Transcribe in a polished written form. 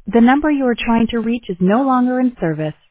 The number you are trying to reach is no longer in service.